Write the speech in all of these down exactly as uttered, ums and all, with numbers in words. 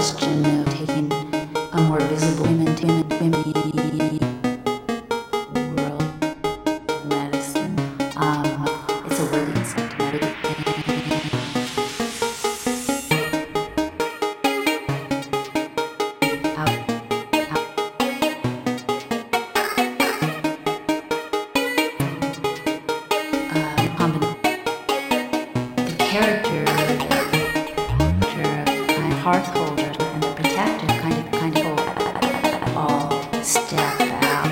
question of taking a more visible women to women, women world medicine. Um, it's a worthy incentive. Character, kind of heart holder, and the protector kind of, kind of all step out.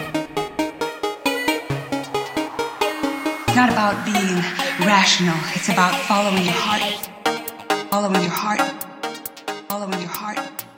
It's not about being rational. It's about following your heart, following your heart, following your heart.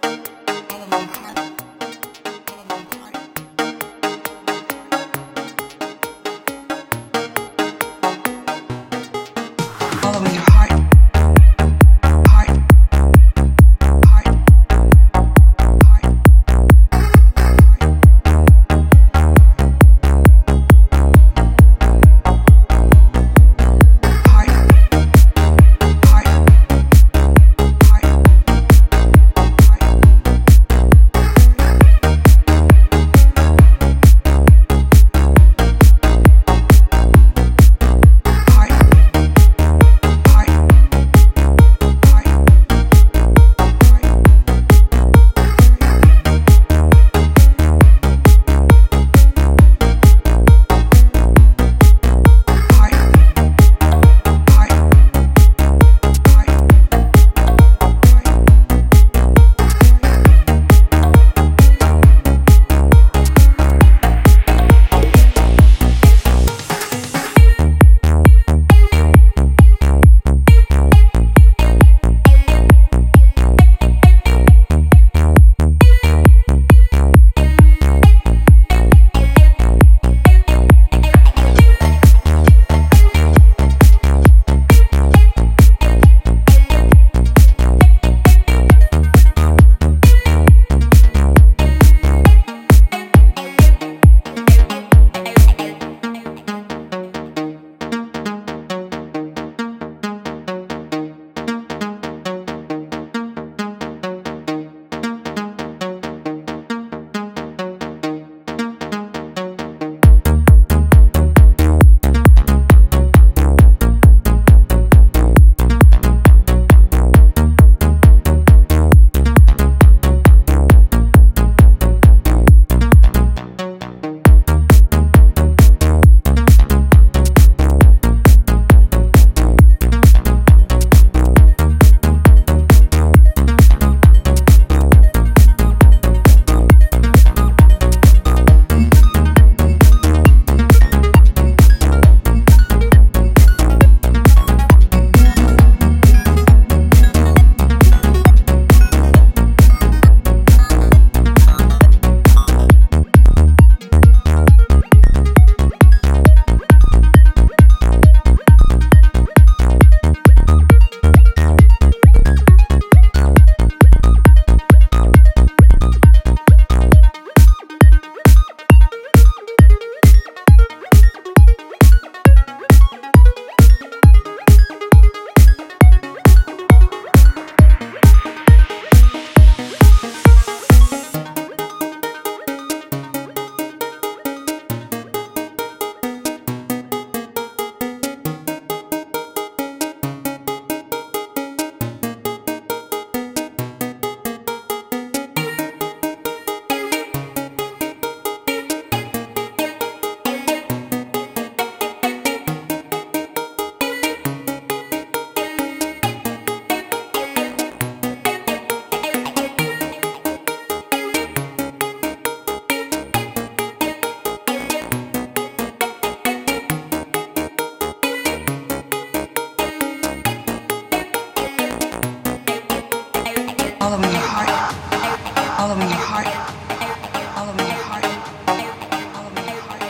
Following your heart, following your heart, following your heart, following your heart.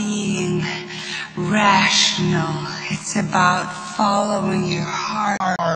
being rational. It's about following your heart.